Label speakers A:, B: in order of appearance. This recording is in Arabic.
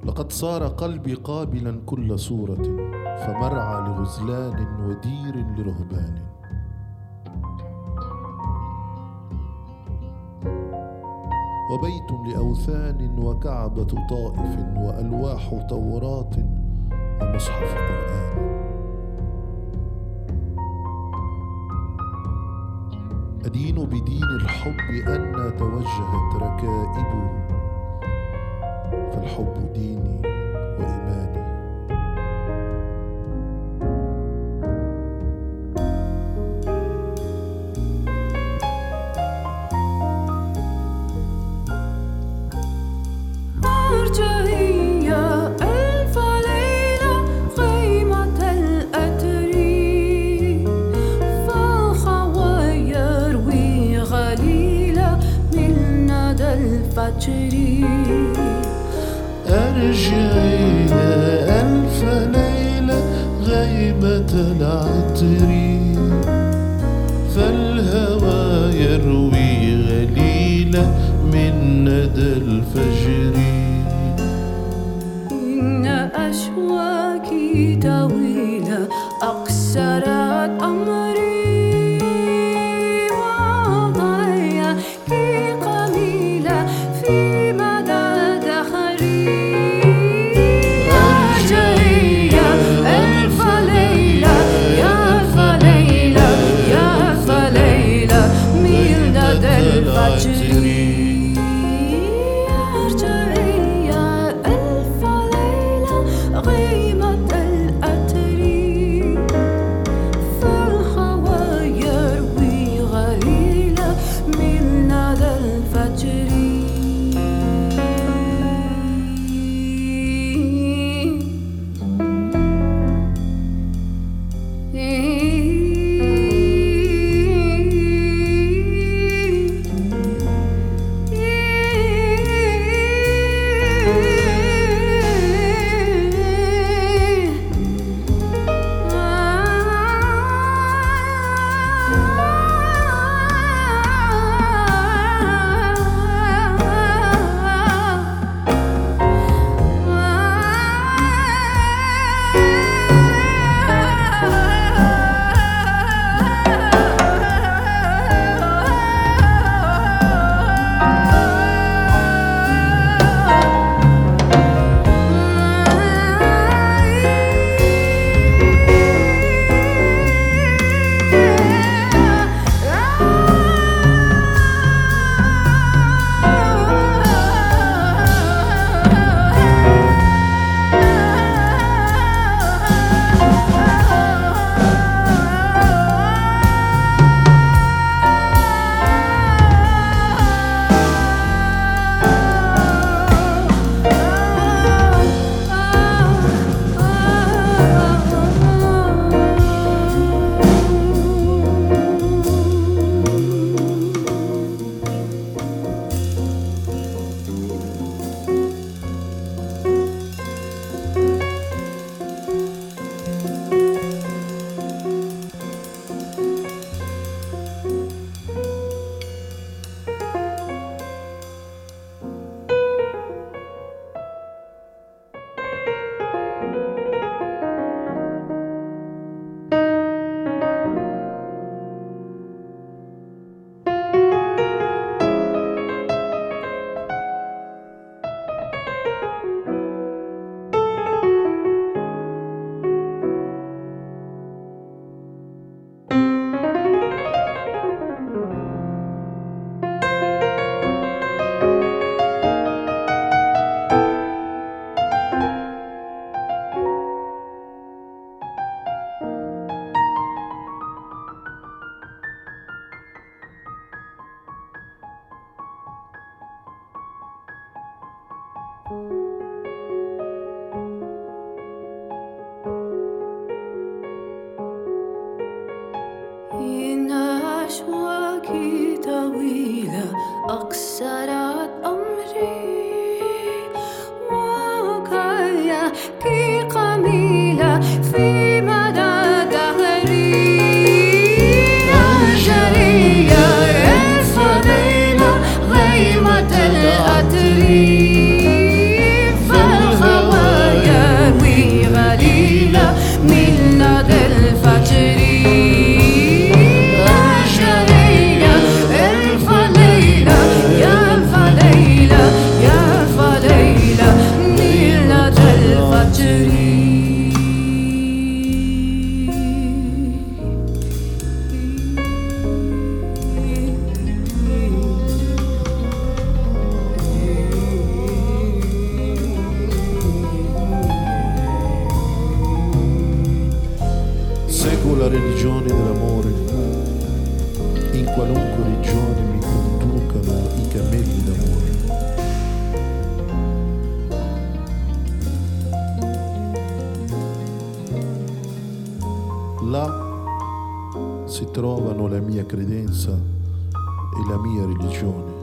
A: لقد صار قلبي قابلا كل صورة، فمرعى لغزلان ودير لرهبان. وبيت لأوثان وكعبة طائف وألواح توراة ومصحف قرآن. أدين بدين الحب أن توجهت ركائبه، فالحب ديني وإيماني.
B: أرجعي يا ألف ليلة غيمة الأتر، فالهوى يروي غليلة من ندى الفجر.
A: أرجعي يا ألف ليلة غيمة العطر، فالهوى يروي غليلة من ندى الفجر.
B: إن أشواكي طويلة أقصرت أمري، وضياكي قليلة في مدى دهري. أرجعي يا ألف ليلة، يا ألف ليلة، يا ألف ليلة من ندى الفجر. غيمة الأتر، فالهوى يروي غليلة من ندى الفجر. إن أشواكي طويلة أقصرت أمري، وكياكي قميلة في مدى دهري. أرجعي يا ألف ليلة غيمة الأتر،
A: la religione dell'amore, in qualunque regione mi conducano i cammelli d'amore. Là si trovano la mia credenza e la mia religione.